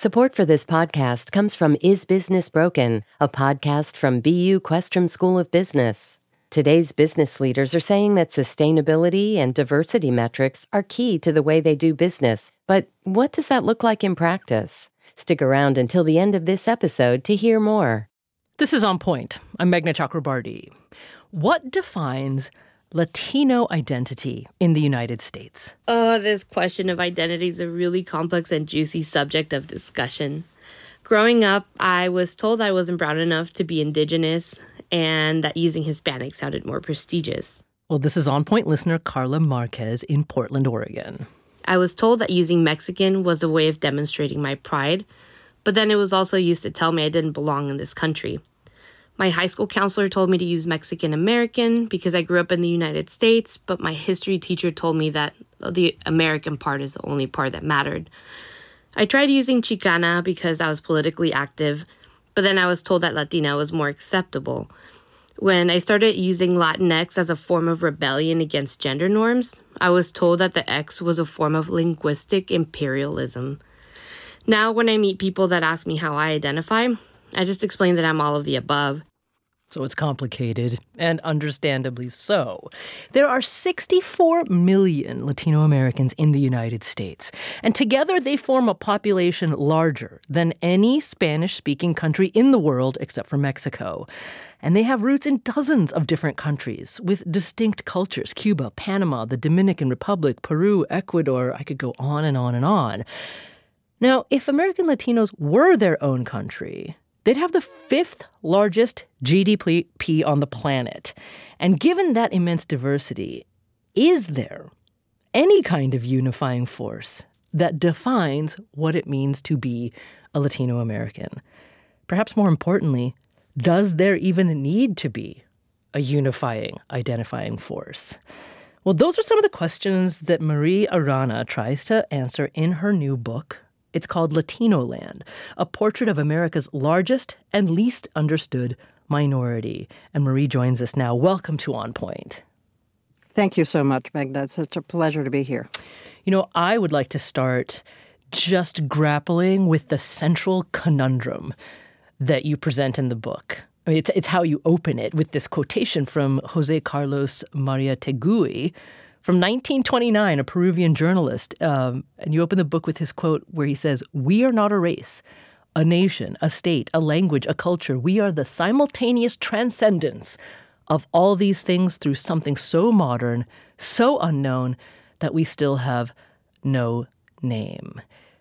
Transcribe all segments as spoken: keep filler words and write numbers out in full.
Support for this podcast comes from Is Business Broken, a podcast from B U Questrom School of Business. Today's business leaders are saying that sustainability and diversity metrics are key to the way they do business. But what does that look like in practice? Stick around until the end of this episode to hear more. This is On Point. I'm Meghna Chakrabarti. What defines Latino identity in the United States? Oh, this question of identity is a really complex and juicy subject of discussion. Growing up, I was told I wasn't brown enough to be indigenous and that using Hispanic sounded more prestigious. Well, this is On Point listener Carla Marquez in Portland, Oregon. I was told that using Mexican was a way of demonstrating my pride, but then it was also used to tell me I didn't belong in this country. My high school counselor told me to use Mexican American because I grew up in the United States, but my history teacher told me that the American part is the only part that mattered. I tried using Chicana because I was politically active, but then I was told that Latina was more acceptable. When I started using Latinx as a form of rebellion against gender norms, I was told that the X was a form of linguistic imperialism. Now, when I meet people that ask me how I identify, I just explain that I'm all of the above. So it's complicated, and understandably so. There are sixty-four million Latino Americans in the United States, and together they form a population larger than any Spanish-speaking country in the world except for Mexico. And they have roots in dozens of different countries with distinct cultures: Cuba, Panama, the Dominican Republic, Peru, Ecuador. I could go on and on and on. Now, if American Latinos were their own country, they'd have the fifth largest G D P on the planet. And given that immense diversity, is there any kind of unifying force that defines what it means to be a Latino American? Perhaps more importantly, does there even need to be a unifying, identifying force? Well, those are some of the questions that Marie Arana tries to answer in her new book. It's called Latino Land, a portrait of America's largest and least understood minority. And Marie joins us now. Welcome to On Point. Thank you so much, Meghna. It's such a pleasure to be here. You know, I would like to start just grappling with the central conundrum that you present in the book. I mean, it's, it's how you open it with this quotation from José Carlos Mariátegui, from nineteen twenty-nine, a Peruvian journalist. Um, and you open the book with his quote where he says, "We are not a race, a nation, a state, a language, a culture. We are the simultaneous transcendence of all these things through something so modern, so unknown, that we still have no name."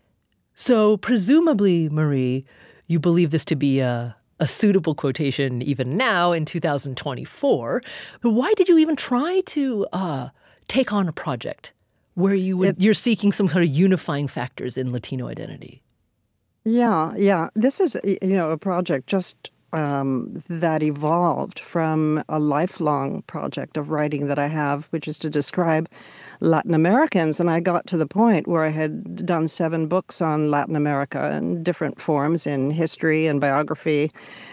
So presumably, Marie, you believe this to be a, a suitable quotation even now in two thousand twenty-four. But why did you even try to uh, take on a project where you would, it, you're seeking some kind of unifying factors in Latino identity? Yeah, yeah. This is, you know, a project just um, that evolved from a lifelong project of writing that I have, which is to describe Latin Americans. And I got to the point where I had done seven books on Latin America in different forms, in history and biography,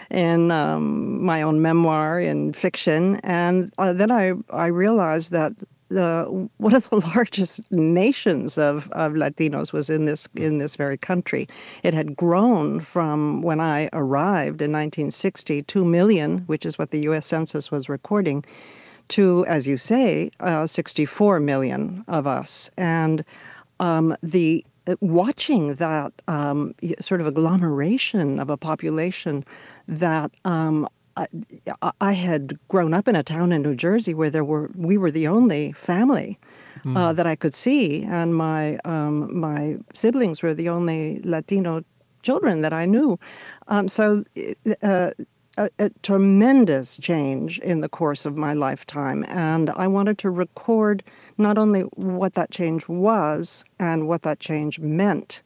in um, my own memoir, in fiction. And uh, then I, I realized that The, one of the largest nations of, of Latinos was in this in this very country. It had grown from when I arrived in nineteen sixty, two million, which is what the U S Census was recording, to, as you say, uh, sixty-four million of us. And um, the watching that um, sort of agglomeration of a population that um, I, I had grown up in a town in New Jersey where there were we were the only family mm. uh, that I could see, and my um, my siblings were the only Latino children that I knew. Um, so uh, a, a tremendous change in the course of my lifetime, and I wanted to record not only what that change was and what that change meant,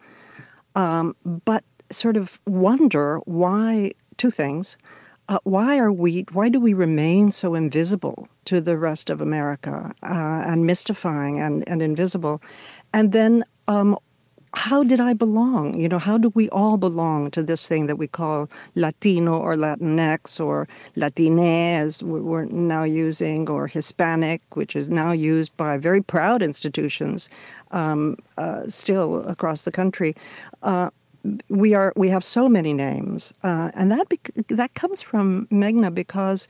um, but sort of wonder why two things. Uh, why are we? Why do we remain so invisible to the rest of America uh, and mystifying and, and invisible? And then, um, how did I belong? You know, how do we all belong to this thing that we call Latino or Latinx or Latine, as we're now using, or Hispanic, which is now used by very proud institutions um, uh, still across the country. Uh, we are we have so many names, uh, and that bec- that comes from Meghna because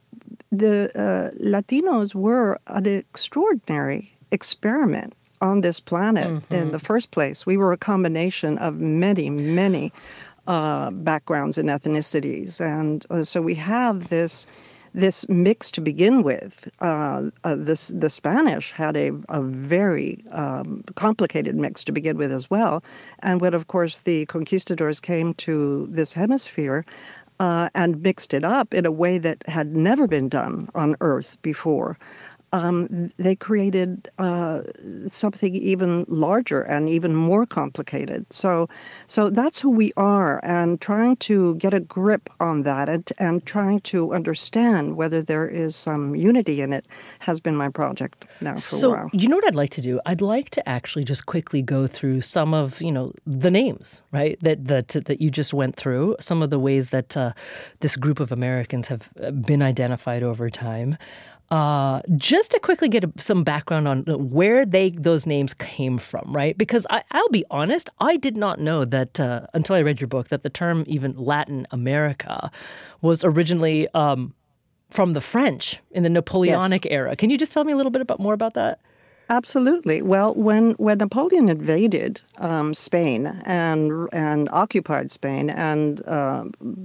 the uh, Latinos were an extraordinary experiment on this planet mm-hmm. in the first place. We were a combination of many, many uh, backgrounds and ethnicities, and uh, so we have this this mix to begin with. Uh, uh, this the Spanish had a, a very um, complicated mix to begin with as well, and when of course the conquistadors came to this hemisphere uh, and mixed it up in a way that had never been done on Earth before. Um, they created uh, something even larger and even more complicated. So, so that's who we are, and trying to get a grip on that and, and trying to understand whether there is some unity in it has been my project now for so, a while. You know what I'd like to do? I'd like to actually just quickly go through some of, you know, the names, right, that that, that you just went through, some of the ways that uh, this group of Americans have been identified over time. Uh, just to quickly get a, some background on where they those names came from, right? Because I, I'll be honest, I did not know that uh, until I read your book that the term even Latin America was originally um, from the French in the Napoleonic yes. era. Can you just tell me a little bit about more about that? Absolutely. Well, when, when Napoleon invaded um, Spain and and occupied Spain and uh,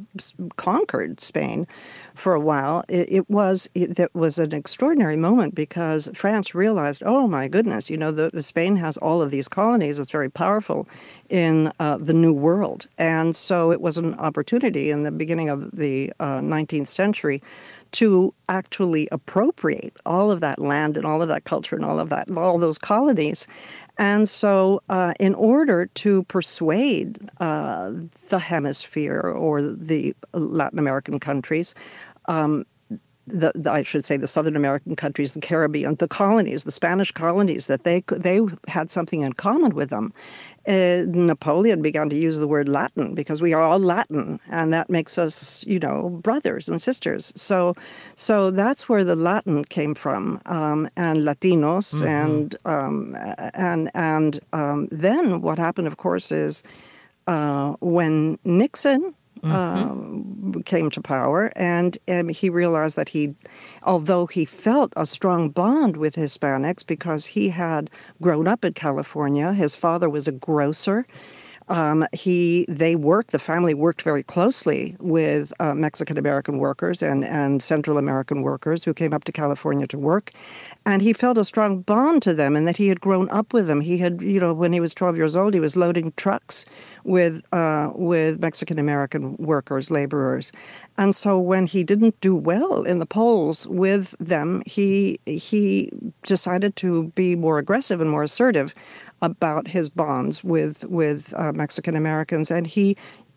conquered Spain for a while, it, it was it, that was an extraordinary moment because France realized, oh my goodness, you know, the, Spain has all of these colonies. It's very powerful in uh, the New World, and so it was an opportunity in the beginning of the uh, nineteenth century to actually appropriate all of that land and all of that culture and all of that, all those colonies. And so uh, in order to persuade uh, the hemisphere or the Latin American countries, um, the, the, I should say the Southern American countries, the Caribbean, the colonies, the Spanish colonies, that they they had something in common with them. Uh, Napoleon began to use the word Latin because we are all Latin, and that makes us, you know, brothers and sisters. So, so that's where the Latin came from, um, and Latinos, mm-hmm. and um, and and um, then what happened, of course, is uh, when Nixon. Mm-hmm. Uh, came to power, and um, he realized that he, although he felt a strong bond with Hispanics because he had grown up in California, his father was a grocer. Um, he, they worked, the family worked very closely with uh, Mexican-American workers and, and Central American workers who came up to California to work. And he felt a strong bond to them and that he had grown up with them. He had, you know, when he was twelve years old, he was loading trucks with uh, with Mexican-American workers, laborers. And so when he didn't do well in the polls with them, he he decided to be more aggressive and more assertive about his bonds with with uh, Mexican Americans, and he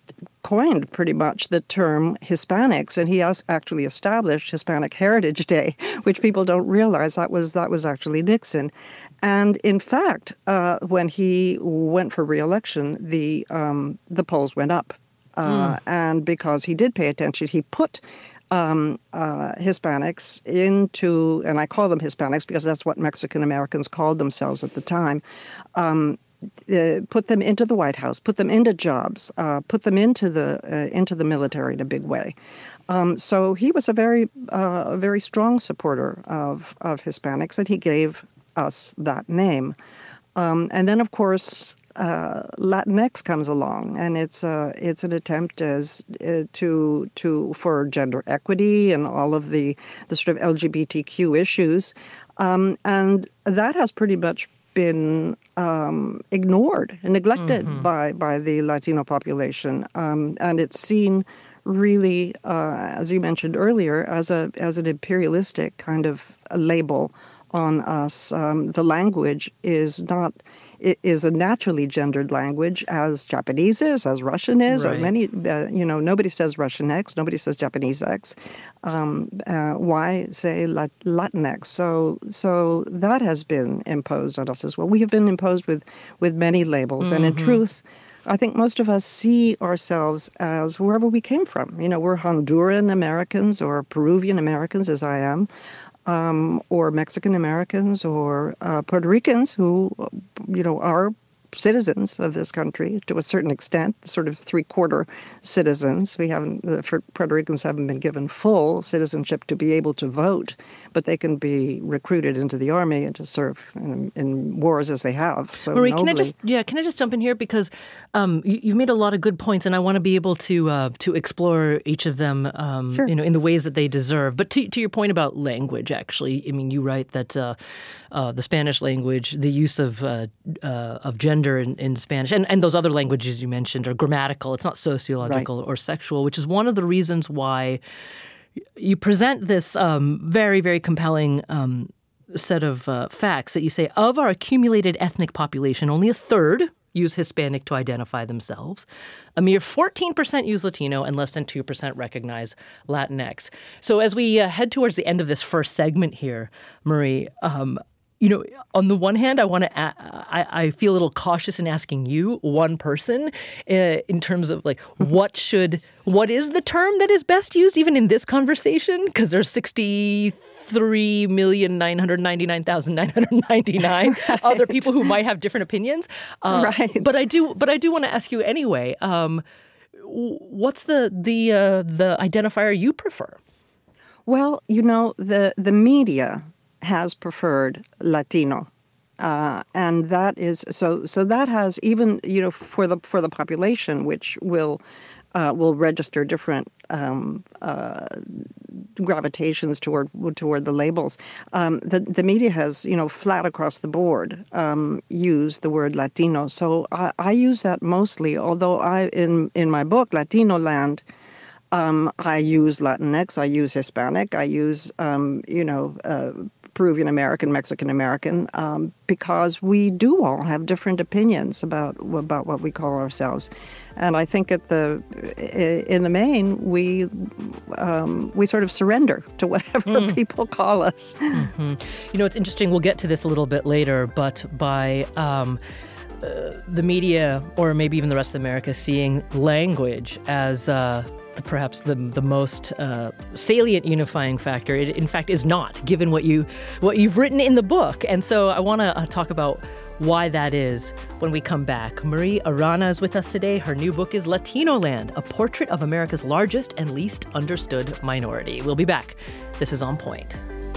coined pretty much the term Hispanics, and he actually established Hispanic Heritage Day, which people don't realize that was that was actually Nixon. And in fact, uh, when he went for re-election, the um, the polls went up, uh, mm. and because he did pay attention, he put Um, uh, Hispanics into, and I call them Hispanics because that's what Mexican Americans called themselves at the time, um, uh, put them into the White House, put them into jobs, uh, put them into the uh, into the military in a big way. Um, so he was a very uh, a very strong supporter of of Hispanics, and he gave us that name. Um, and then, of course, Uh, Latinx comes along, and it's a it's an attempt as uh, to to for gender equity and all of the the sort of L G B T Q issues, um, and that has pretty much been um, ignored and neglected mm-hmm. by by the Latino population, um, and it's seen really, uh, as you mentioned earlier, as a as an imperialistic kind of a label on us. Um, the language is not. It is a naturally gendered language, as Japanese is, as Russian is, right. as many, uh, you know, nobody says Russian X, nobody says Japanese X. Um, uh, why say Lat- Latinx? So, so that has been imposed on us as well. We have been imposed with, with many labels, mm-hmm. and in truth, I think most of us see ourselves as wherever we came from. You know, we're Honduran Americans or Peruvian Americans, as I am. Um, or Mexican Americans or uh, Puerto Ricans who, you know, are citizens of this country to a certain extent, sort of three-quarter citizens. We haven't, the Puerto Ricans haven't been given full citizenship to be able to vote, but they can be recruited into the army and to serve in, in wars as they have. So Marie, nobly. can I just yeah, can I just jump in here because um, you, you've made a lot of good points, and I want to be able to uh, to explore each of them, um, Sure. you know, in the ways that they deserve. But to to your point about language, actually, I mean, you write that uh, uh, the Spanish language, the use of uh, uh, of gender in, in Spanish, and, and those other languages you mentioned are grammatical. It's not sociological Right. or sexual, which is one of the reasons why you present this um, very, very compelling um, set of uh, facts that you say, of our accumulated ethnic population, only a third use Hispanic to identify themselves. A mere fourteen percent use Latino, and less than two percent recognize Latinx. So as we uh, head towards the end of this first segment here, Marie, um, you know, on the one hand, I want to, I, I feel a little cautious in asking you, one person, uh, in terms of like, what should, what is the term that is best used even in this conversation? Because there's sixty-three million nine hundred ninety-nine thousand nine hundred ninety-nine right. other people who might have different opinions. Uh, right. But I do, but I do want to ask you anyway. Um, what's the the uh, the identifier you prefer? Well, you know, the the media has preferred Latino, uh, and that is so. So that has even you know for the for the population, which will uh, will register different um, uh, gravitations toward toward the labels. Um, the the media has you know flat across the board um, used the word Latino. So I, I use that mostly. Although I in in my book Latino Land. Um, I use Latinx, I use Hispanic, I use, um, you know, uh, Peruvian American, Mexican American, um, because we do all have different opinions about about what we call ourselves, and I think at the in the main we um, we sort of surrender to whatever mm. people call us. Mm-hmm. You know, it's interesting. We'll get to this a little bit later, but by um, uh, the media, or maybe even the rest of America, seeing language as uh, The, perhaps the the most uh, salient unifying factor. It, in fact, is not, given what you what you've written in the book. And so I want to uh, talk about why that is when we come back. Marie Arana is with us today. Her new book is Latino Land, a portrait of America's largest and least understood minority. We'll be back. This is On Point.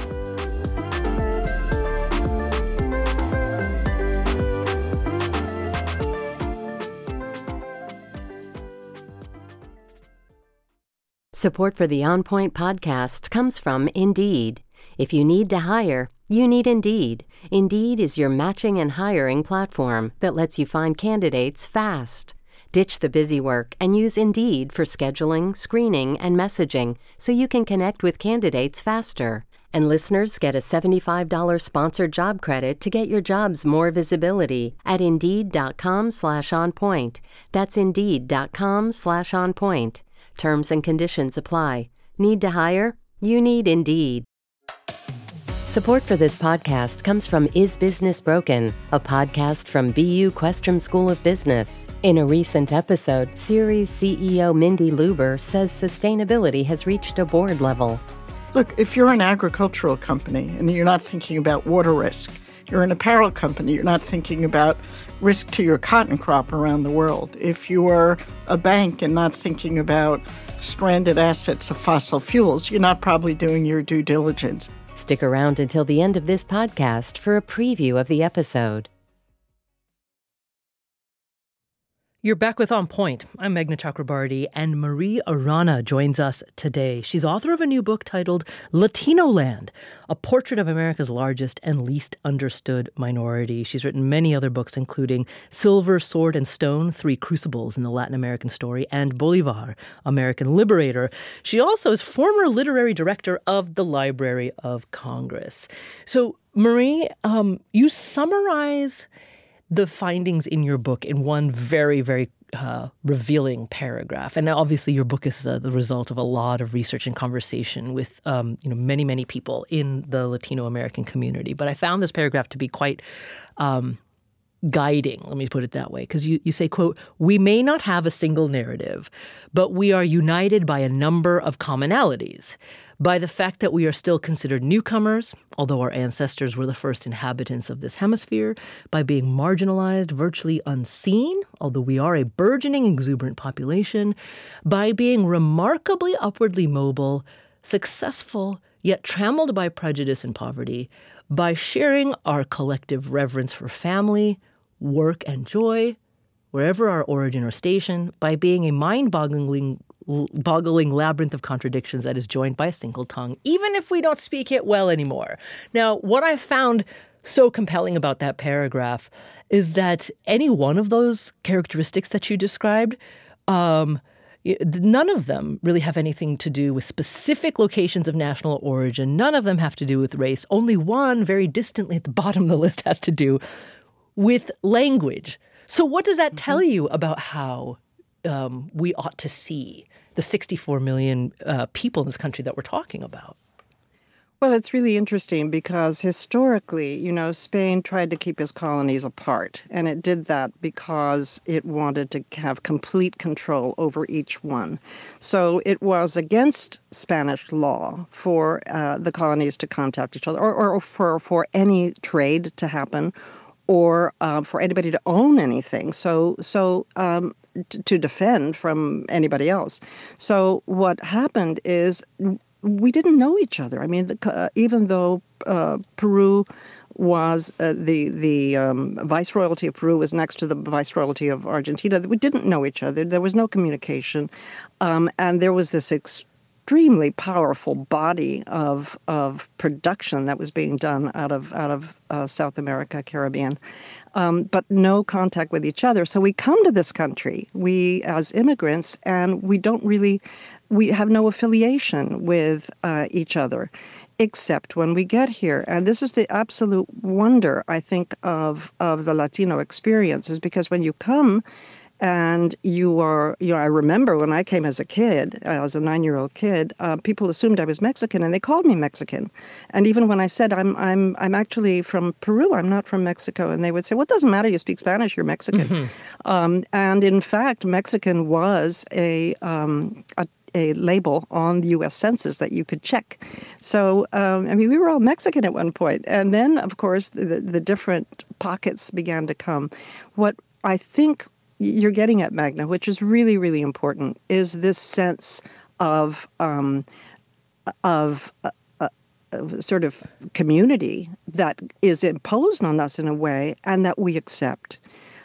Support for the On Point podcast comes from Indeed. If you need to hire, you need Indeed. Indeed is your matching and hiring platform that lets you find candidates fast. Ditch the busy work and use Indeed for scheduling, screening, and messaging so you can connect with candidates faster. And listeners get a seventy-five dollars sponsored job credit to get your jobs more visibility at Indeed.com slash on point. That's Indeed.com slash on point. Terms and conditions apply. Need to hire? You need Indeed. Support for this podcast comes from Is Business Broken, a podcast from B U Questrom School of Business. In a recent episode, series C E O Mindy Luber says sustainability has reached a board level. Look, if you're an agricultural company and you're not thinking about water risk, you're an apparel company, you're not thinking about risk to your cotton crop around the world. If you're a bank and not thinking about stranded assets of fossil fuels, you're not probably doing your due diligence. Stick around until the end of this podcast for a preview of the episode. You're back with On Point. I'm Meghna Chakrabarty, and Marie Arana joins us today. She's author of a new book titled Latino Land, a portrait of America's largest and least understood minority. She's written many other books, including Silver, Sword, and Stone, Three Crucibles in the Latin American Story, and Bolivar, American Liberator. She also is former literary director of the Library of Congress. So, Marie, um, you summarize the findings in your book in one very, very uh, revealing paragraph. And obviously your book is uh, the result of a lot of research and conversation with um, you know, many, many people in the Latino American community. But I found this paragraph to be quite um, guiding, let me put it that way, because you, you say, quote, "We may not have a single narrative, but we are united by a number of commonalities. by the fact that we are still considered newcomers, although our ancestors were the first inhabitants of this hemisphere, by being marginalized, virtually unseen, although we are a burgeoning, exuberant population, by being remarkably upwardly mobile, successful, yet trammeled by prejudice and poverty, by sharing our collective reverence for family, work, and joy, wherever our origin or station, by being a mind-boggling boggling labyrinth of contradictions that is joined by a single tongue, even if we don't speak it well anymore. Now, what I found so compelling about that paragraph is that any one of those characteristics that you described, um, none of them really have anything to do with specific locations of national origin. None of them have to do with race. Only one, very distantly at the bottom of the list, has to do with language. So what does that tell you about how um, we ought to see the sixty-four million uh, people in this country that we're talking about? Well, it's really interesting because historically, you know, Spain tried to keep its colonies apart, and it did that because it wanted to have complete control over each one. So it was against Spanish law for uh, the colonies to contact each other, or, or for, for any trade to happen, or uh, for anybody to own anything. So, so um, t- to defend from anybody else. So what happened is we didn't know each other. I mean, the, uh, even though uh, Peru was uh, the the um, viceroyalty of Peru was next to the viceroyalty of Argentina, we didn't know each other. There was no communication, um, and there was this extremely powerful body of of production that was being done out of out of uh, South America, Caribbean, um, but no contact with each other. So we come to this country, we as immigrants, and we don't really. We have no affiliation with uh, each other, except when we get here. And this is the absolute wonder, I think, of, of the Latino experience, is because when you come and you are, you know, I remember when I came as a kid, as a nine-year-old kid, uh, people assumed I was Mexican, and they called me Mexican. And even when I said, I'm I'm I'm actually from Peru, I'm not from Mexico, and they would say, well, it doesn't matter, you speak Spanish, you're Mexican. Mm-hmm. Um, and in fact, Mexican was a, um, a a label on the U S Census that you could check. So, um, I mean, we were all Mexican at one point. And then, of course, the, the different pockets began to come. What I think you're getting at, Magna, which is really, really important, is this sense of, um, of uh, uh, sort of community that is imposed on us in a way and that we accept.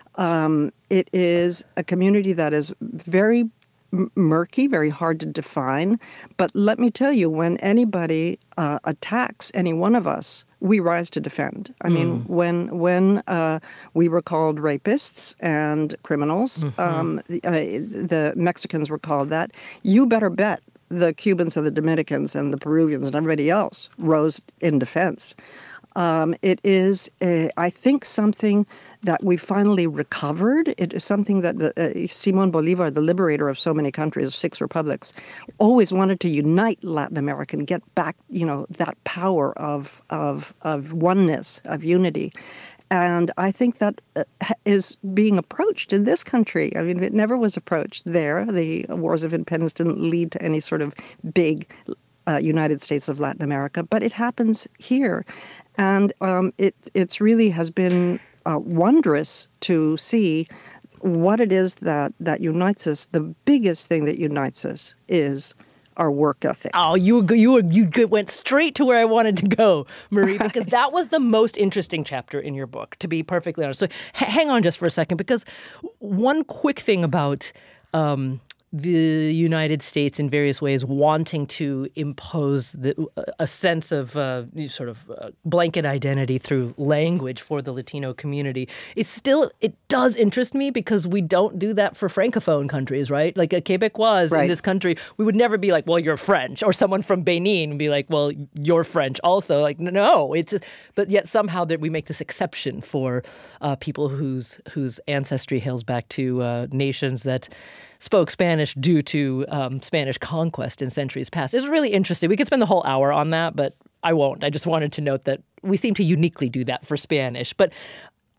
Um, it is a community that is very murky, very hard to define. But let me tell you, when anybody uh, attacks any one of us, we rise to defend. I mm. mean, when when uh, we were called rapists and criminals, mm-hmm. um, the, uh, the Mexicans were called that, you better bet the Cubans and the Dominicans and the Peruvians and everybody else rose in defense. Um, it is, a, I think, something that we finally recovered. It is something that the, uh, Simón Bolívar, the liberator of so many countries, of six republics, always wanted to unite Latin America and get back, you know, that power of of of oneness, of unity. And I think that uh, is being approached in this country. I mean, it never was approached there. The wars of independence didn't lead to any sort of big uh, United States of Latin America, but it happens here. And um, it it's really has been uh, wondrous to see what it is that, that unites us. The biggest thing that unites us is our work ethic. Oh, you you you went straight to where I wanted to go, Marie, because that was the most interesting chapter in your book, to be perfectly honest. So h- hang on just for a second, because one quick thing about um, the United States in various ways wanting to impose the, a sense of uh, sort of uh, blanket identity through language for the Latino community. It's still, it does interest me because we don't do that for Francophone countries, right? Like a Quebecois right. in this country, we would never be like, well, you're French, or someone from Benin and be like, well, you're French also. Like, no, it's just, but yet somehow that we make this exception for uh, people whose whose ancestry hails back to uh, nations that spoke Spanish due to um, Spanish conquest in centuries past. It's really interesting. We could spend the whole hour on that, but I won't. I just wanted to note that we seem to uniquely do that for Spanish. But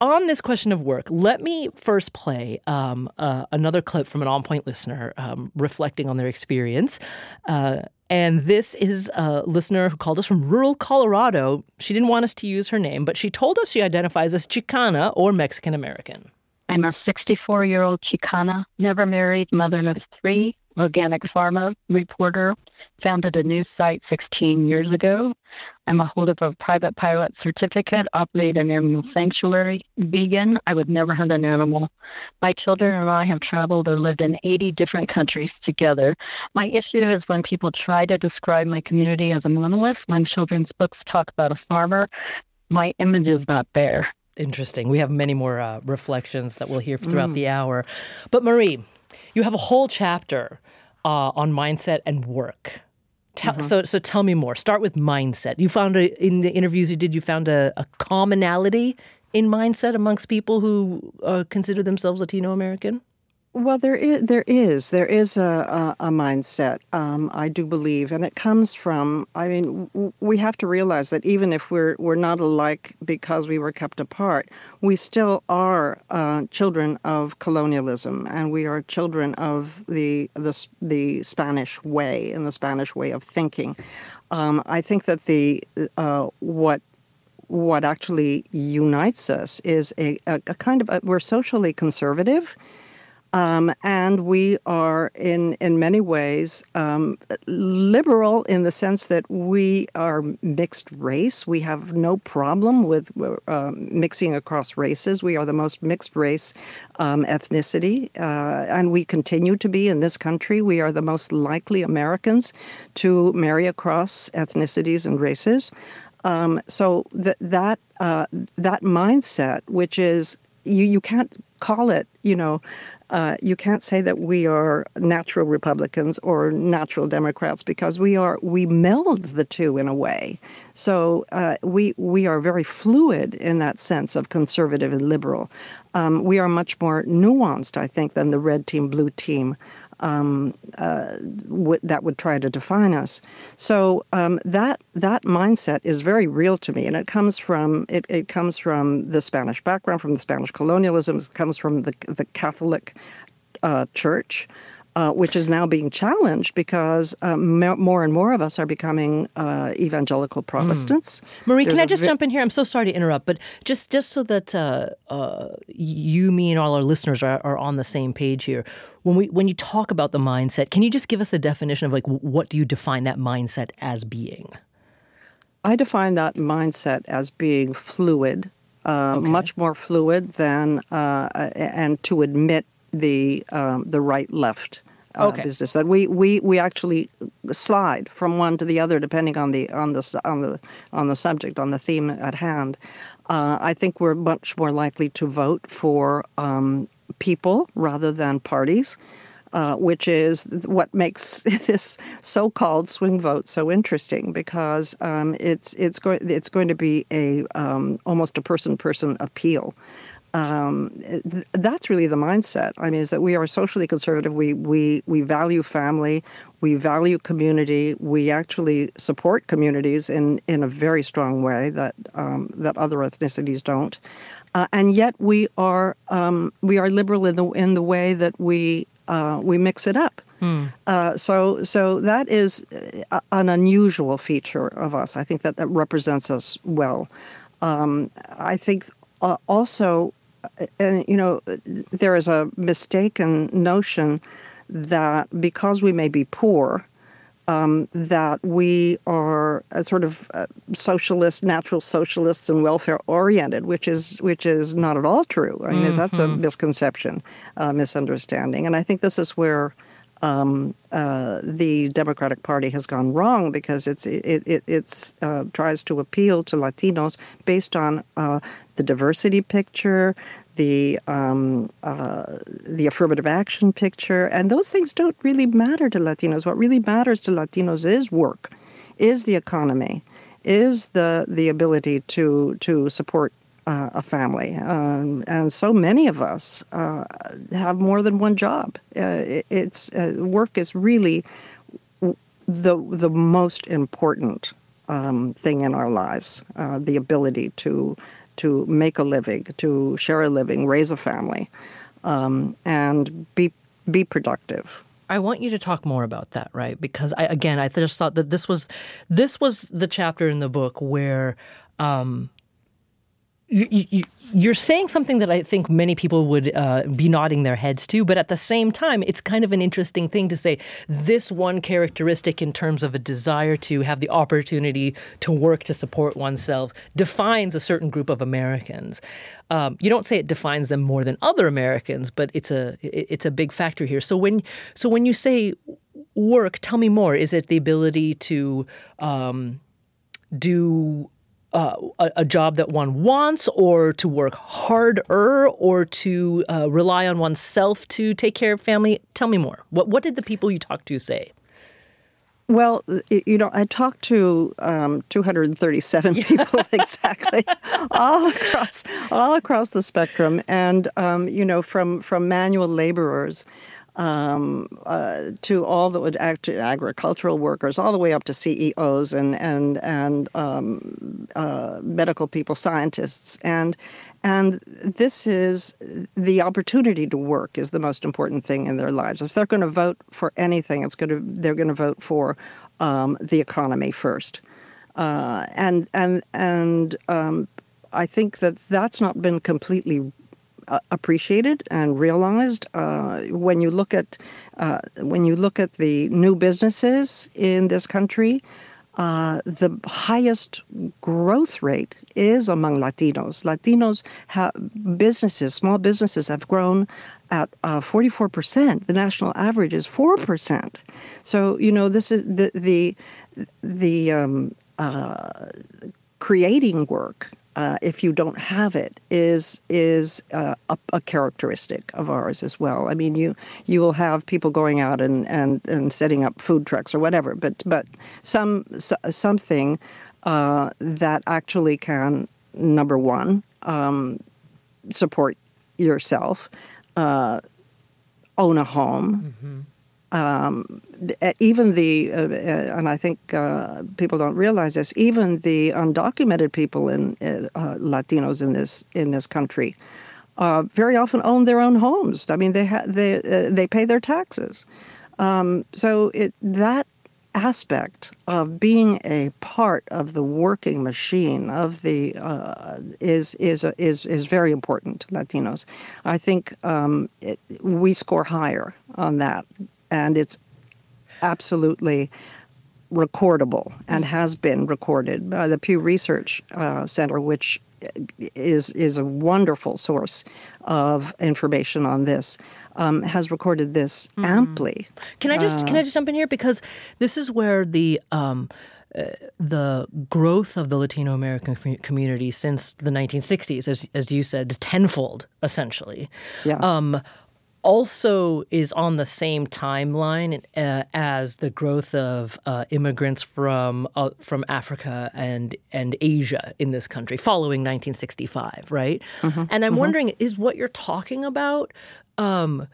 on this question of work, let me first play um, uh, another clip from an On Point listener um, reflecting on their experience. Uh, and this is a listener who called us from rural Colorado. She didn't want us to use her name, but she told us she identifies as Chicana or Mexican American. I'm a sixty-four-year-old Chicana, never married, mother of three, organic pharma reporter, founded a news site sixteen years ago. I'm a holder of a private pilot certificate, operate an animal sanctuary, vegan. I would never hurt an animal. My children and I have traveled or lived in eighty different countries together. My issue is when people try to describe my community as a monolith, when children's books talk about a farmer, my image is not there. Interesting. We have many more uh, reflections that we'll hear throughout mm. the hour. But Marie, you have a whole chapter uh, on mindset and work. Tell, mm-hmm. So, so tell me more. Start with mindset. You found a, in the interviews you did, you found a, a commonality in mindset amongst people who uh, consider themselves Latino American? Well, there is there is there is a, a, a mindset. Um, I do believe, and it comes from. I mean, w- we have to realize that even if we're we're not alike because we were kept apart, we still are uh, children of colonialism, and we are children of the the the Spanish way and the Spanish way of thinking. Um, I think that the uh, what. What actually unites us is a, a, a kind of a, we're socially conservative. Um, and we are, in, in many ways, um, liberal in the sense that we are mixed race. We have no problem with uh, mixing across races. We are the most mixed race um, ethnicity, uh, and we continue to be in this country. We are the most likely Americans to marry across ethnicities and races. Um, so th- that uh, that mindset, which is you, you can't call it, you know, uh, you can't say that we are natural Republicans or natural Democrats because we are we meld the two in a way. So uh, we we are very fluid in that sense of conservative and liberal. Um, we are much more nuanced, I think, than the red team, blue team. Um, uh, w- that would try to define us. So um, that that mindset is very real to me, and it comes from it, it comes from the Spanish background, from the Spanish colonialism. It comes from the the Catholic uh, Church, uh, which is now being challenged because um, more and more of us are becoming uh, evangelical Protestants. Mm. Marie, There's can I just vi- jump in here? I'm so sorry to interrupt, but just, just so that uh, uh, you, me, and all our listeners are, are on the same page here. When we when you talk about the mindset, can you just give us the definition of like what do you define that mindset as being? I define that mindset as being fluid, uh, okay. much more fluid than uh, and to admit the um, the right-left uh, okay. business. That we, we we actually slide from one to the other depending on the on the on the on the subject, on the theme at hand. Uh, I think we're much more likely to vote for Um, people rather than parties, uh, which is what makes this so-called swing vote so interesting because um, it's it's going it's going to be a um, almost a person-person appeal. Um, th- that's really the mindset. I mean, is that we are socially conservative. We we we value family. We value community. We actually support communities in, in a very strong way that um, that other ethnicities don't. Uh, and yet we are um, we are liberal in the in the way that we uh, we mix it up. Hmm. Uh, so so that is a, an unusual feature of us. I think that that represents us well. Um, I think uh, also, and you know, there is a mistaken notion that because we may be poor, Um, that we are a sort of uh, socialist, natural socialists and welfare-oriented, which is which is not at all true. I mean, mm-hmm. that's a misconception, uh, misunderstanding. And I think this is where um, uh, the Democratic Party has gone wrong because it's it, it it's uh, tries to appeal to Latinos based on uh, the diversity picture, the um, uh, the affirmative action picture, and those things don't really matter to Latinos. What really matters to Latinos is work, is the economy, is the the ability to to support uh, a family. Um, and so many of us uh, have more than one job. Uh, it, it's uh, work is really the the most important um, thing in our lives. Uh, the ability to to make a living, to share a living, raise a family, um, and be be productive. I want you to talk more about that, right? Because I, again, I just thought that this was this was the chapter in the book where um, you, you, you're saying something that I think many people would uh, be nodding their heads to, but at the same time, it's kind of an interesting thing to say this one characteristic in terms of a desire to have the opportunity to work to support oneself defines a certain group of Americans. Um, you don't say it defines them more than other Americans, but it's a it's a big factor here. So when so when you say work, tell me more. Is it the ability to um, do uh, a, a job that one wants, or to work harder, or to uh, rely on oneself to take care of family? Tell me more. What what did the people you talked to say? Well, you know, I talked to um, two hundred thirty-seven people exactly, all across all across the spectrum, and um, you know, from from manual laborers um, uh, to all the to agricultural workers, all the way up to C E Os and and and um, uh, medical people, scientists, and and this is the opportunity to work is the most important thing in their lives. If they're going to vote for anything, it's going to they're going to vote for um, the economy first, uh, and and and um, I think that that's not been completely uh, appreciated and realized. Uh, when you look at uh, when you look at the new businesses in this country, uh, the highest growth rate is among Latinos. Latinos have businesses, small businesses have grown at uh, forty-four percent. The national average is four percent. So, you know, this is the, the, the um, uh, creating work, uh, if you don't have it, is is uh, a, a characteristic of ours as well. I mean, you you will have people going out and, and, and setting up food trucks or whatever, but but some so, something uh, that actually can, number one, um, support yourself, uh, own a home. Mm-hmm. Um, even the, uh, and I think uh, people don't realize this, even the undocumented people in uh, Latinos in this in this country uh, very often own their own homes. I mean, they ha- they uh, they pay their taxes. Um, so it that aspect of being a part of the working machine of the uh, is is is is very important to Latinos. I think um, it, we score higher on that. And it's absolutely recordable and has been recorded by the Pew Research uh, Center, which is is a wonderful source of information on this, um, has recorded this mm-hmm. amply. Can I just uh, can I just jump in here, because this is where the um, uh, the growth of the Latino American community since the nineteen sixties, as as you said, tenfold essentially. Yeah. Um, also is on the same timeline uh, as the growth of uh, immigrants from uh, from Africa and and Asia in this country following nineteen sixty-five, right? Mm-hmm. And I'm mm-hmm. wondering, is what you're talking about um,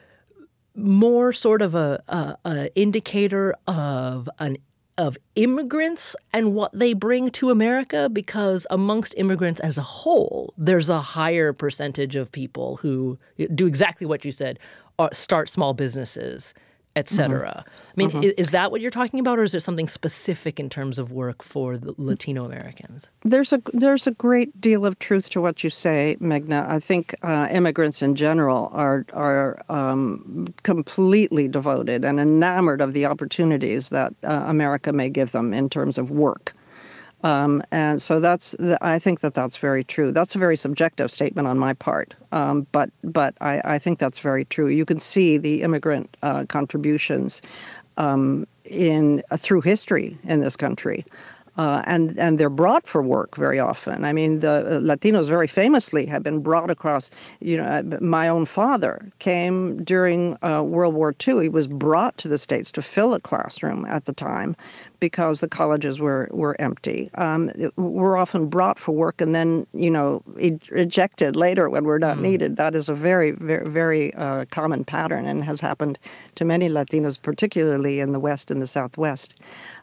more sort of a, a, a indicator of an of immigrants and what they bring to America? Because amongst immigrants as a whole, there's a higher percentage of people who do exactly what you said, start small businesses, et cetera. Mm-hmm. I mean, mm-hmm. is that what you're talking about, or is there something specific in terms of work for the Latino Americans? There's a there's a great deal of truth to what you say, Meghna. I think uh, immigrants in general are are um, completely devoted and enamored of the opportunities that uh, America may give them in terms of work. Um, and so that's, I think that that's very true. That's a very subjective statement on my part, um, but but I, I think that's very true. You can see the immigrant uh, contributions um, in uh, through history in this country. Uh, and, and they're brought for work very often. I mean, the uh, Latinos very famously have been brought across. You know, my own father came during uh, World War Two. He was brought to the States to fill a classroom at the time because the colleges were, were empty. Um, we're often brought for work and then, you know, ejected later when we're not mm. needed. That is a very, very, very uh, common pattern and has happened to many Latinos, particularly in the West and the Southwest.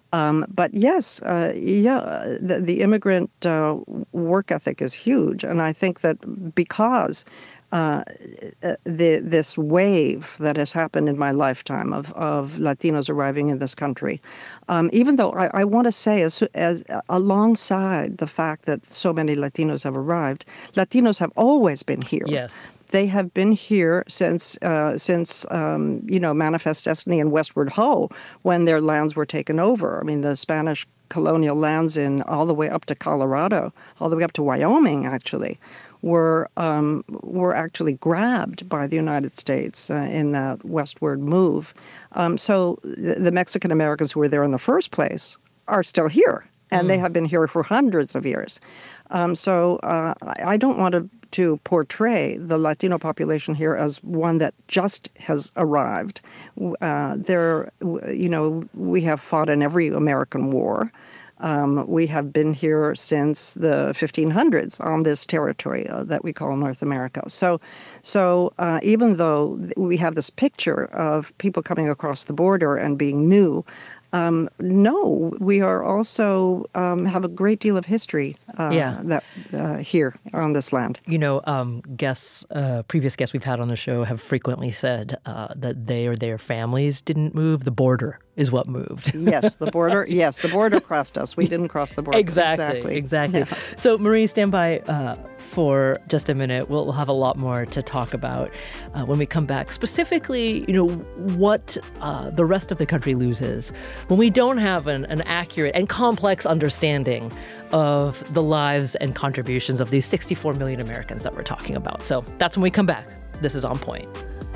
Um, but yes, uh, yeah, the, the immigrant uh, work ethic is huge. And I think that because uh, the, this wave that has happened in my lifetime of, of Latinos arriving in this country, um, even though I, I want to say as, as alongside the fact that so many Latinos have arrived, Latinos have always been here. Yes. They have been here since, uh, since um, you know, Manifest Destiny and Westward Ho, when their lands were taken over. I mean, the Spanish colonial lands in all the way up to Colorado, all the way up to Wyoming, actually, were um, were actually grabbed by the United States uh, in that westward move. Um, so the, the Mexican Americans who were there in the first place are still here, and mm. they have been here for hundreds of years. Um, so uh, I don't want to to portray the Latino population here as one that just has arrived. Uh, there, you know, we have fought in every American war. Um, we have been here since the fifteen hundreds on this territory uh, that we call North America. So, so uh, even though we have this picture of people coming across the border and being new, Um, no, we are also um, have a great deal of history uh, yeah. that uh, here on this land. You know, um, guests, uh, previous guests we've had on the show have frequently said uh, that they or their families didn't move. The border is what moved. Yes, the border. Yes, the border crossed us. We didn't cross the border. Exactly. Exactly. exactly. Yeah. So, Marie, stand by uh, for just a minute. We'll, we'll have a lot more to talk about uh, when we come back. Specifically, you know, what uh, the rest of the country loses when we don't have an, an accurate and complex understanding of the lives and contributions of these sixty-four million Americans that we're talking about. So that's when we come back. This is On Point.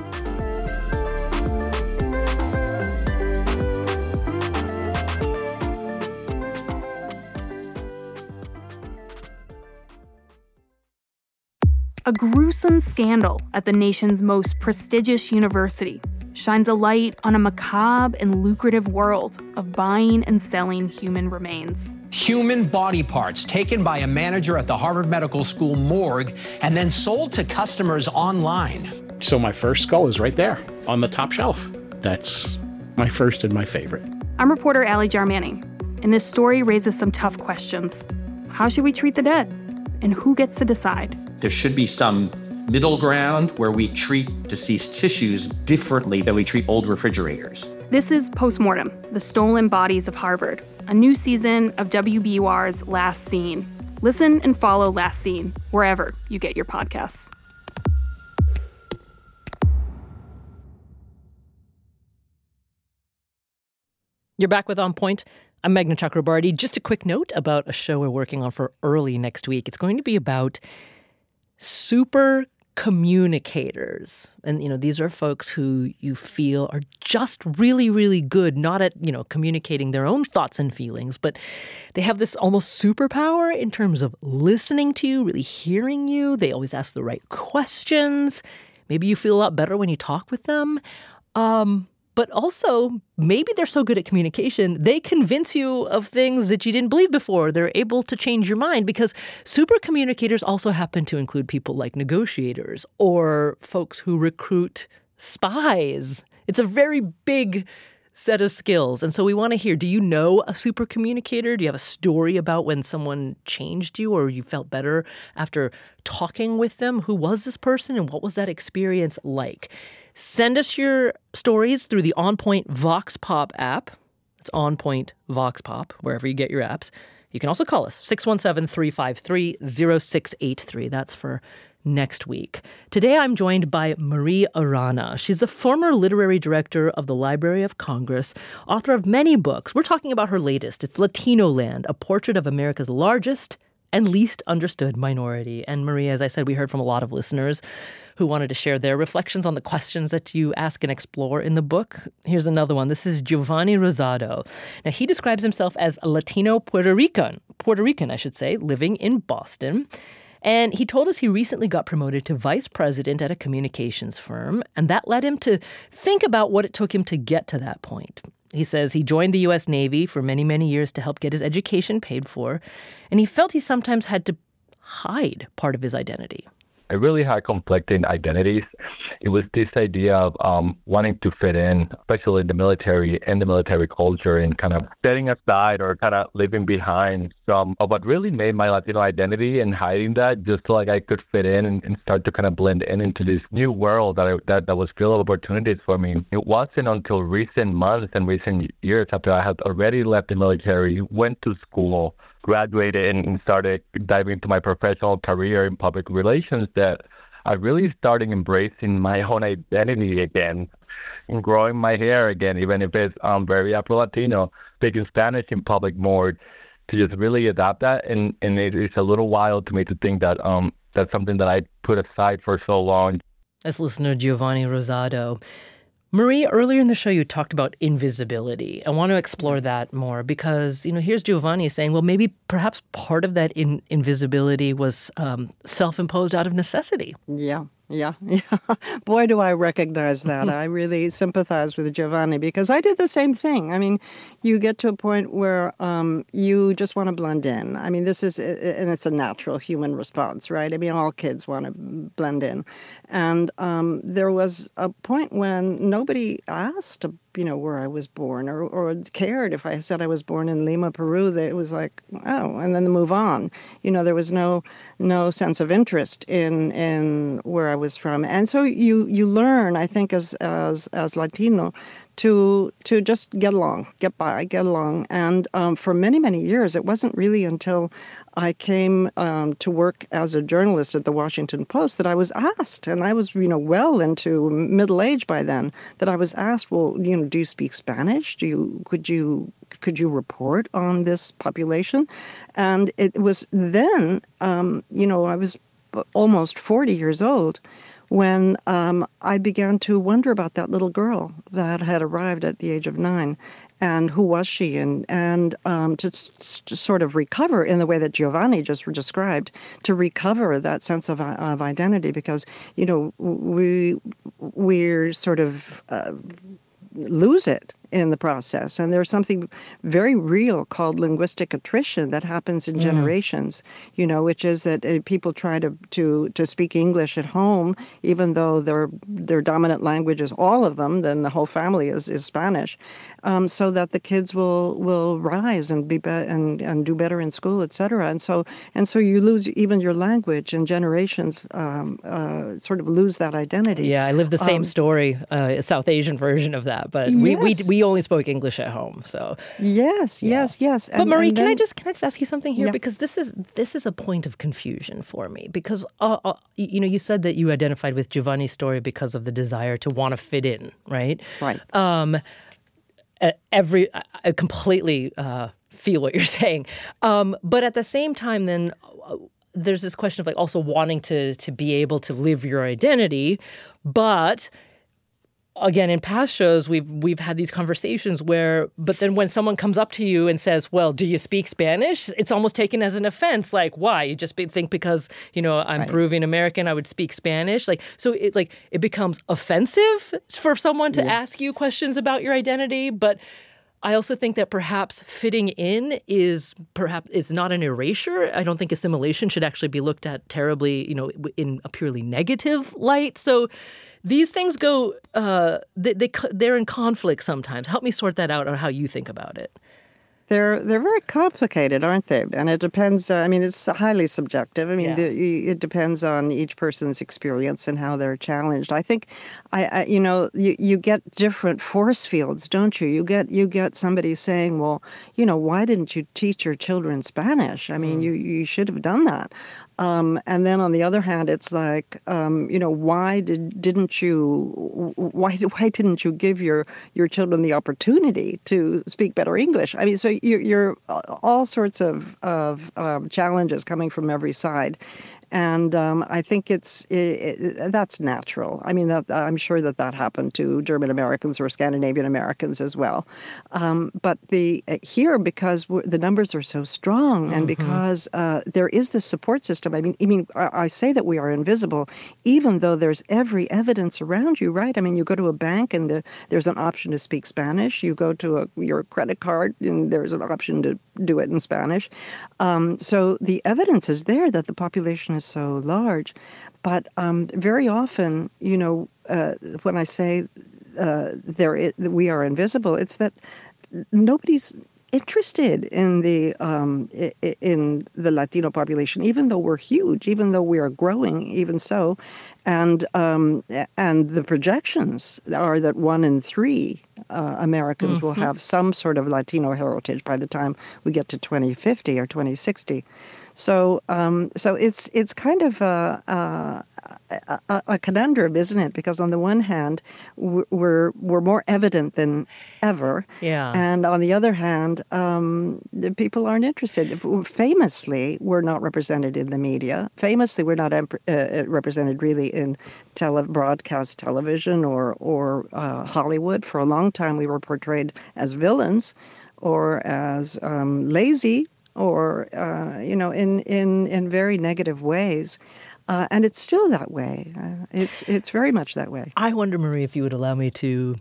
A gruesome scandal at the nation's most prestigious university shines a light on a macabre and lucrative world of buying and selling human remains. Human body parts taken by a manager at the Harvard Medical School morgue and then sold to customers online. So my first skull is right there on the top shelf. That's my first and my favorite. I'm reporter Allie Jarmanning, and this story raises some tough questions. How should we treat the dead? And who gets to decide? There should be some middle ground where we treat deceased tissues differently than we treat old refrigerators. This is Postmortem, The Stolen Bodies of Harvard, a new season of W B U R's Last Seen. Listen and follow Last Seen wherever you get your podcasts. You're back with On Point. I'm Meghna Chakrabarti. Just a quick note about a show we're working on for early next week. It's going to be about super communicators. And, you know, these are folks who you feel are just really, really good, not at, you know, communicating their own thoughts and feelings, but they have this almost superpower in terms of listening to you, really hearing you. They always ask the right questions. Maybe you feel a lot better when you talk with them. Um, But also, maybe they're so good at communication, they convince you of things that you didn't believe before. They're able to change your mind because super communicators also happen to include people like negotiators or folks who recruit spies. It's a very big set of skills. And so we want to hear, do you know a super communicator? Do you have a story about when someone changed you or you felt better after talking with them? Who was this person and what was that experience like? Send us your stories through the On Point Vox Pop app. It's On Point Vox Pop, wherever you get your apps. You can also call us, six one seven, three five three, zero six eight three. That's for next week. Today I'm joined by Marie Arana. She's the former literary director of the Library of Congress, author of many books. We're talking about her latest. It's Latino Land, a portrait of America's largest and least understood minority. And Marie, as I said, we heard from a lot of listeners who wanted to share their reflections on the questions that you ask and explore in the book. Here's another one. This is Giovanni Rosado. Now, he describes himself as a Latino Puerto Rican, Puerto Rican, I should say, living in Boston. And he told us he recently got promoted to vice president at a communications firm, and that led him to think about what it took him to get to that point. He says he joined the U S Navy for many, many years to help get his education paid for, and he felt he sometimes had to hide part of his identity. I really had conflicting identities. it was this idea of um, wanting to fit in, especially in the military and the military culture, and kind of setting aside or kind of leaving behind some of what really made my Latino identity and hiding that just so like I could fit in and, and start to kind of blend in into this new world that I, that, that was full of opportunities for me. It wasn't until recent months and recent years after I had already left the military, went to school, graduated, and started diving into my professional career in public relations that I really started embracing my own identity again and growing my hair again, even if it's um, very Afro-Latino, speaking Spanish in public more, to just really adapt that. And, and it, it's a little wild to me to think that um that's something that I put aside for so long. That's listener Giovanni Rosado. Marie, earlier in the show, you talked about invisibility. I want to explore that more because, you know, here's Giovanni saying, well, maybe perhaps part of that in- invisibility was um, self-imposed out of necessity. Yeah. Yeah, yeah. Boy, do I recognize that. I really sympathize with Giovanni because I did the same thing. I mean, you get to a point where um, you just want to blend in. I mean, this is, and it's a natural human response, right? I mean, all kids want to blend in. And um, there was a point when nobody asked, you know, where I was born or, or cared if I said I was born in Lima, Peru. That it was like, oh, and then move on. You know, there was no no sense of interest in in where I was from. And so you you learn, I think, as as as Latino, to to just get along, get by, get along. And um, for many, many years, it wasn't really until I came um, to work as a journalist at the Washington Post that I was asked, and I was, you know, well into middle age by then, that I was asked, well, you know, do you speak Spanish? Do you could you could you report on this population? And it was then, um, you know, I was almost forty years old when um, I began to wonder about that little girl that had arrived at the age of nine. And who was she? And and um, to, to sort of recover in the way that Giovanni just described, to recover that sense of of identity, because you know we we're sort of uh, lose it in the process. And there's something very real called linguistic attrition that happens in mm. generations, you know, which is that uh, people try to, to to speak English at home, even though their their dominant language is all of them, then the whole family is, is Spanish, um, so that the kids will will rise and be, be and, and do better in school, et cetera. And so and so you lose even your language, and generations um, uh, sort of lose that identity. Yeah, I live the same um, story, uh, a South Asian version of that, but yes. we, we we only spoke English at home, so yes, yeah. yes, yes. But and, Marie, and can then, I just can I just ask you something here, yeah. because this is this is a point of confusion for me, because uh, uh, you know, you said that you identified with Giovanni's story because of the desire to want to fit in, right? Right. Um, every I completely uh, feel what you're saying, um, but at the same time, then. Uh, there's this question of like also wanting to to be able to live your identity, but again, in past shows, we've we've had these conversations where, but then when someone comes up to you and says, well, do you speak Spanish? It's almost taken as an offense. Like, why? You just be, think because, you know, I'm right. Peruvian American, I would speak Spanish. Like, so it like it becomes offensive for someone to yes. ask you questions about your identity. But I also think that perhaps fitting in is perhaps it's not an erasure. I don't think assimilation should actually be looked at terribly, you know, in a purely negative light. So these things go, uh, they, they, they're in conflict sometimes. Help me sort that out, or how you think about it. They're they're very complicated, aren't they? And it depends. Uh, I mean, it's highly subjective. I mean, Yeah. the, it depends on each person's experience and how they're challenged. I think, I, I you know, you, you get different force fields, don't you? You get you get somebody saying, well, you know, why didn't you teach your children Spanish? I mean, mm. you you should have done that. Um, and then on the other hand, it's like, um, you know, why did didn't you why why didn't you give your, your children the opportunity to speak better English? I mean, so you're, you're all sorts of of um, challenges coming from every side. And um, I think it's it, it, that's natural. I mean, that, I'm sure that that happened to German Americans or Scandinavian Americans as well. Um, but the uh, here, because we're, the numbers are so strong, and mm-hmm. because uh, there is this support system. I mean, I mean, I, I say that we are invisible, even though there's every evidence around you, right? I mean, you go to a bank and the, there's an option to speak Spanish. You go to a, your credit card and there's an option to do it in Spanish. Um, so the evidence is there that the population is is so large. But um, very often, you know, uh, when I say uh, there is, we are invisible, it's that nobody's interested in the um, in the Latino population, even though we're huge, even though we are growing, even so, and um, and the projections are that one in three uh, Americans mm-hmm. will have some sort of Latino heritage by the time we get to twenty fifty or twenty sixty. So um, so it's it's kind of a, a, a, a conundrum, isn't it? Because on the one hand, we're we're more evident than ever, yeah, and on the other hand, um, the people aren't interested. Famously, we're not represented in the media. Famously, we're not uh, represented really in tele- broadcast television or or uh, Hollywood. For a long time, we were portrayed as villains or as um, lazy. Or, uh, you know, in, in, in very negative ways. Uh, and it's still that way. Uh, it's it's very much that way. I wonder, Marie, if you would allow me to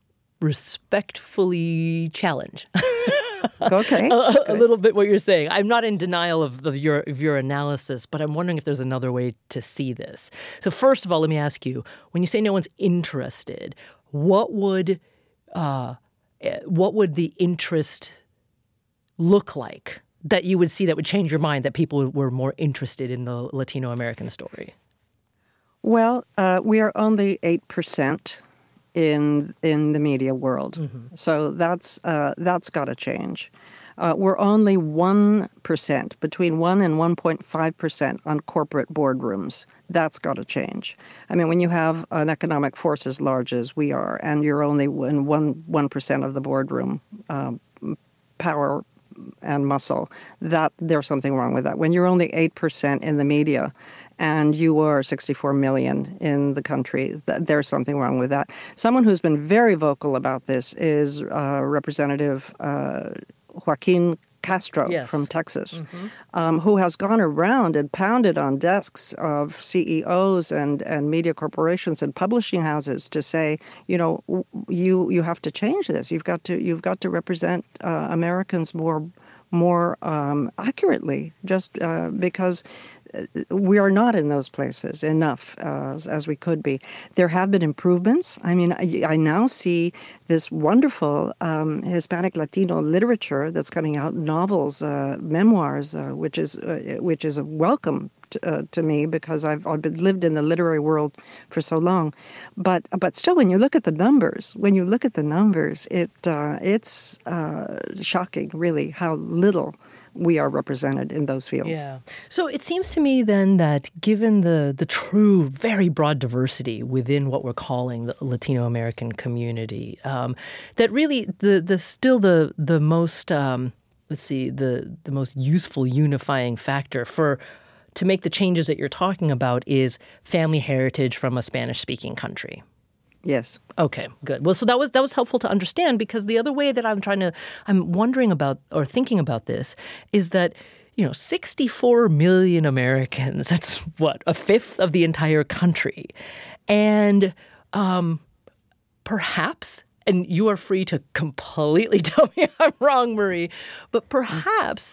respectfully challenge okay. a, a little bit what you're saying. I'm not in denial of, of, your, of your analysis, but I'm wondering if there's another way to see this. So first of all, let me ask you, when you say no one's interested, what would uh, what would the interest look like that you would see that would change your mind, that people were more interested in the Latino American story? Well, uh, we are only eight percent in in the media world. Mm-hmm. So that's uh, that's got to change. Uh, we're only one percent, between one and one point five percent on corporate boardrooms. That's got to change. I mean, when you have an economic force as large as we are, and you're only in one, one percent of the boardroom um, power and muscle, that there's something wrong with that. When you're only eight percent in the media and you are sixty-four million in the country, th- there's something wrong with that. Someone who's been very vocal about this is uh, Representative uh, Joaquin Castro yes. from Texas, mm-hmm. um, who has gone around and pounded on desks of C E Os and, and media corporations and publishing houses to say, you know, you you have to change this. You've got to you've got to represent uh, Americans more more um, accurately, just uh, because we are not in those places enough uh, as, as we could be. There have been improvements. I mean, I, I now see this wonderful um, Hispanic Latino literature that's coming out, novels, uh, memoirs, uh, which is uh, which is a welcome to, uh, to me because I've, I've been, lived in the literary world for so long. But but still, when you look at the numbers, when you look at the numbers, it uh, it's uh, shocking, really, how little we are represented in those fields. Yeah. So it seems to me then that given the the true, very broad diversity within what we're calling the Latino American community, um, that really the the still the the most um, let's see the the most useful unifying factor for to make the changes that you're talking about is family heritage from a Spanish-speaking country. Yes. Okay, good. Well, so that was that was helpful to understand, because the other way that I'm trying to, I'm wondering about or thinking about this is that, you know, sixty-four million Americans, that's what, a fifth of the entire country. And um, perhaps, and you are free to completely tell me I'm wrong, Marie, but perhaps,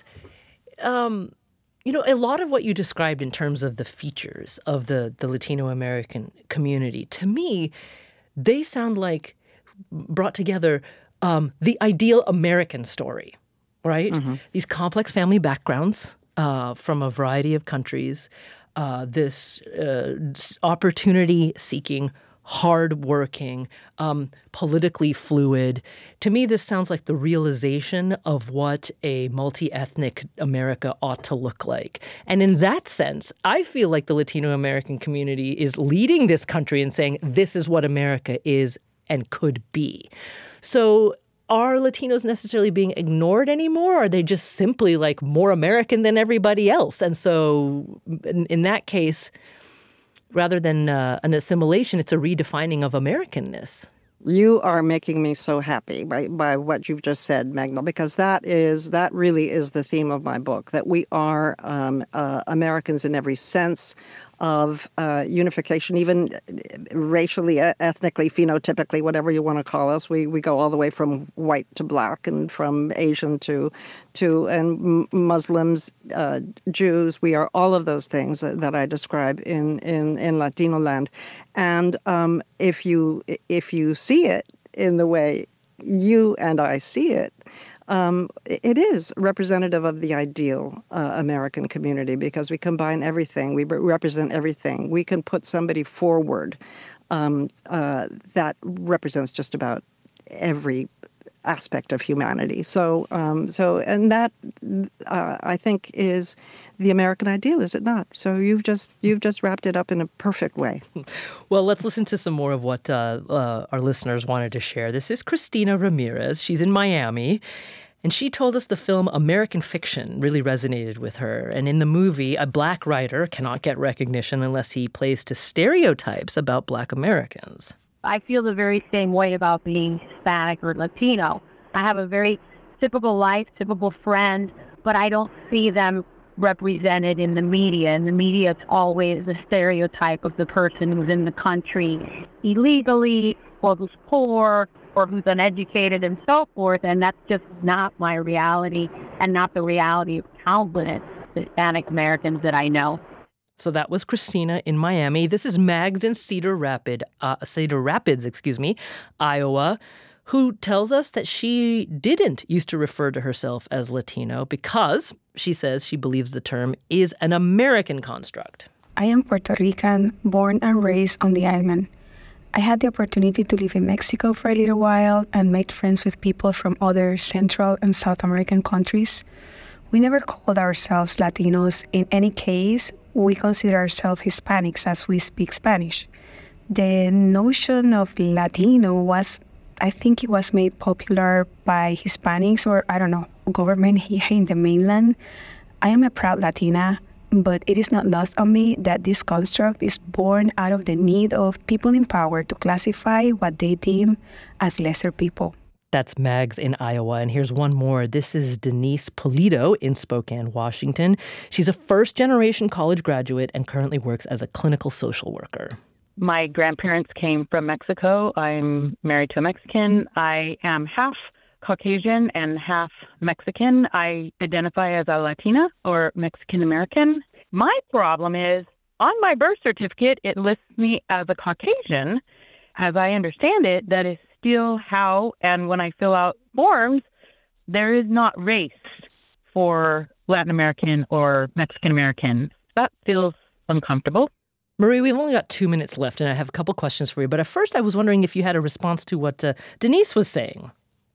um, you know, a lot of what you described in terms of the features of the, the Latino American community, to me, they sound like, brought together, um, the ideal American story, right? Mm-hmm. These complex family backgrounds uh, from a variety of countries, uh, this uh, opportunity-seeking, hardworking, um, politically fluid. To me, this sounds like the realization of what a multi-ethnic America ought to look like. And in that sense, I feel like the Latino American community is leading this country and saying, this is what America is and could be. So are Latinos necessarily being ignored anymore? Or are they just simply like more American than everybody else? And so in, in that case, rather than uh, an assimilation, it's a redefining of Americanness. You are making me so happy by, by what you've just said, Magna, because that is that really is the theme of my book, that we are um, uh, Americans in every sense. of uh, unification, even racially, ethnically, phenotypically, whatever you want to call us. We we go all the way from white to black, and from Asian to to and Muslims, uh, Jews. We are all of those things that, that I describe in in in Latino land, and um, if you if you see it in the way you and I see it, Um, it is representative of the ideal uh, American community because we combine everything. We re- represent everything. We can put somebody forward um, uh, that represents just about every aspect of humanity. So, um, so, and that uh, I think is the American ideal, is it not? So you've just you've just wrapped it up in a perfect way. Well, let's listen to some more of what uh, uh, our listeners wanted to share. This is Christina Ramirez. She's in Miami. And she told us the film American Fiction really resonated with her. And in the movie, a black writer cannot get recognition unless he plays to stereotypes about black Americans. I feel the very same way about being Hispanic or Latino. I have a very typical life, typical friend, but I don't see them represented in the media. In the media, it's always a stereotype of the person who's in the country illegally, or who's poor, or who's uneducated, and so forth. And that's just not my reality, and not the reality of countless Hispanic Americans that I know. So that was Christina in Miami. This is Mags in Cedar Rapids, uh, Cedar Rapids, excuse me, Iowa, who tells us that she didn't used to refer to herself as Latino because she says she believes the term is an American construct. I am Puerto Rican, born and raised on the island. I had the opportunity to live in Mexico for a little while and made friends with people from other Central and South American countries. We never called ourselves Latinos. In any case, we consider ourselves Hispanics as we speak Spanish. The notion of Latino was, I think it was made popular by Hispanics or, I don't know, government here in the mainland. I am a proud Latina, but it is not lost on me that this construct is born out of the need of people in power to classify what they deem as lesser people. That's Mags in Iowa. And here's one more. This is Denise Polito in Spokane, Washington. She's a first-generation college graduate and currently works as a clinical social worker. My grandparents came from Mexico. I'm married to a Mexican. I am half Caucasian and half Mexican. I identify as a Latina or Mexican American. My problem is, on my birth certificate, it lists me as a Caucasian. As I understand it, that is still how, and when I fill out forms, there is not race for Latin American or Mexican American. That feels uncomfortable. Marie, we've only got two minutes left, and I have a couple questions for you. But at first, I was wondering if you had a response to what uh, Denise was saying.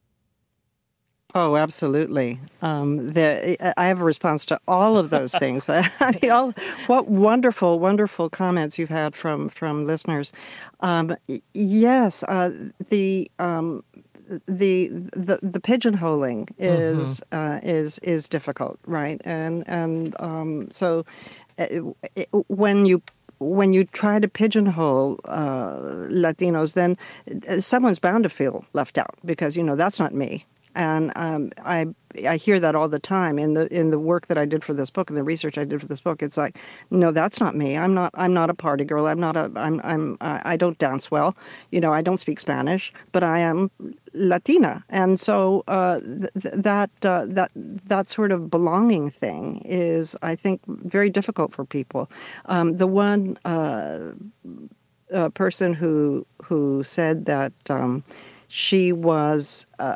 Oh, absolutely. Um, the, I have a response to all of those things. I mean, all, what wonderful, wonderful comments you've had from from listeners. Um, yes, uh, the, um, the the the pigeonholing is mm-hmm. uh, is is difficult, right? And and um, so it, it, when you. When you try to pigeonhole uh, Latinos, then someone's bound to feel left out because, you know, that's not me. And um, I I hear that all the time in the in the work that I did for this book and the research I did for this book. It's like, no, that's not me. I'm not I'm not a party girl. I'm not a I'm I'm I don't dance well. You know, I don't speak Spanish, but I am Latina. And so uh, th- that uh, that that sort of belonging thing is, I think, very difficult for people. Um, the one uh, uh, person who who said that. Um, She was uh,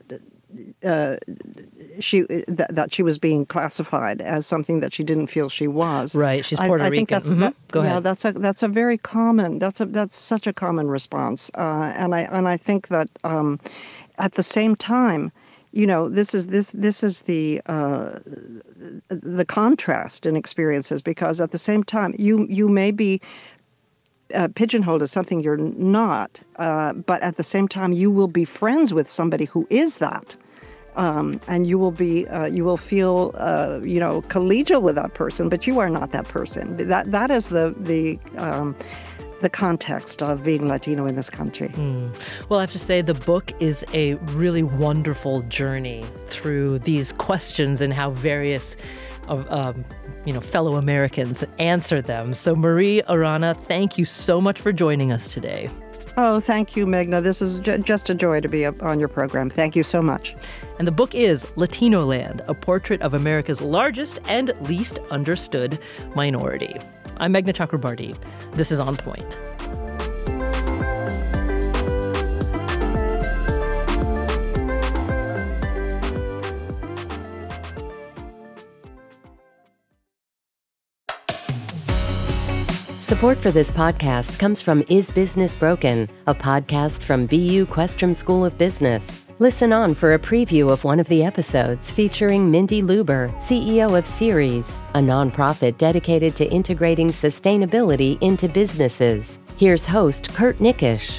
uh, she th- that she was being classified as something that she didn't feel she was. Right, she's Puerto I, I Rican. think that's mm-hmm. that, Go yeah, ahead. that's a that's a very common. That's a that's such a common response, uh, and I and I think that um, at the same time, you know, this is this this is the uh, the contrast in experiences, because at the same time you you may be. Uh, pigeonholed as something you're not, uh, but at the same time, you will be friends with somebody who is that, um, and you will be, uh, you will feel, uh, you know, collegial with that person, but you are not that person. That that is the the um, the context of being Latino in this country. Mm. Well, I have to say the book is a really wonderful journey through these questions and how various of um, you know, fellow Americans answer them. So Marie Arana, thank you so much for joining us today. Oh, thank you, Meghna. This is j- just a joy to be on your program. Thank you so much. And the book is Latino Land, a portrait of America's largest and least understood minority. I'm Meghna Chakrabarti. This is On Point. Support for this podcast comes from Is Business Broken, a podcast from B U Questrom School of Business. Listen on for a preview of one of the episodes featuring Mindy Luber, C E O of Ceres, a nonprofit dedicated to integrating sustainability into businesses. Here's host Kurt Nickisch.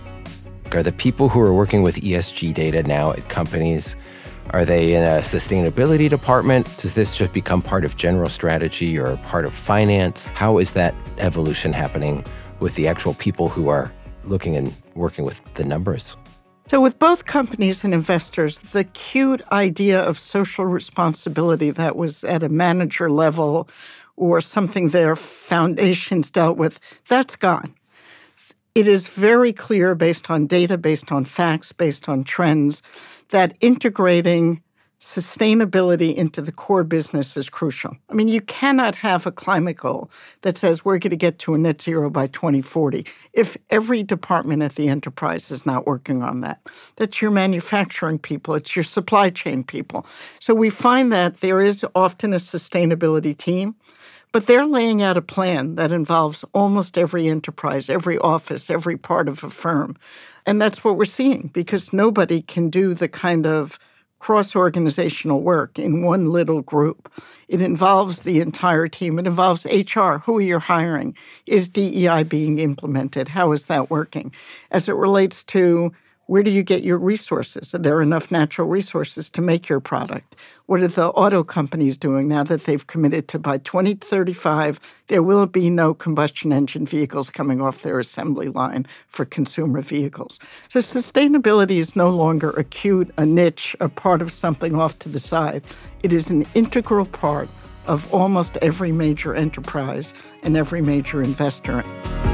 Are the people who are working with E S G data now at companies, are they in a sustainability department? Does this just become part of general strategy or part of finance? How is that evolution happening with the actual people who are looking and working with the numbers? So with both companies and investors, the cute idea of social responsibility that was at a manager level or something their foundations dealt with, that's gone. It is very clear based on data, based on facts, based on trends, that integrating sustainability into the core business is crucial. I mean, you cannot have a climate goal that says we're going to get to a net zero by twenty forty if every department at the enterprise is not working on that. That's your manufacturing people. It's your supply chain people. So we find that there is often a sustainability team, but they're laying out a plan that involves almost every enterprise, every office, every part of a firm. And that's what we're seeing, because nobody can do the kind of cross-organizational work in one little group. It involves the entire team. It involves H R. Who are you hiring? Is D E I being implemented? How is that working? As it relates to where do you get your resources? Are there enough natural resources to make your product? What are the auto companies doing now that they've committed to by twenty thirty-five, there will be no combustion engine vehicles coming off their assembly line for consumer vehicles? So sustainability is no longer a cute, a niche, a part of something off to the side. It is an integral part of almost every major enterprise and every major investor.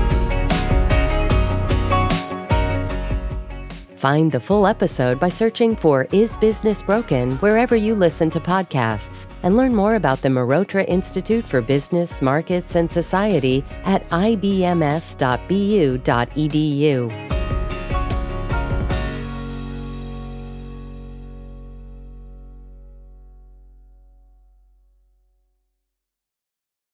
Find the full episode by searching for Is Business Broken wherever you listen to podcasts, and learn more about the Marotra Institute for Business, Markets, and Society at I B M S dot B U dot E D U.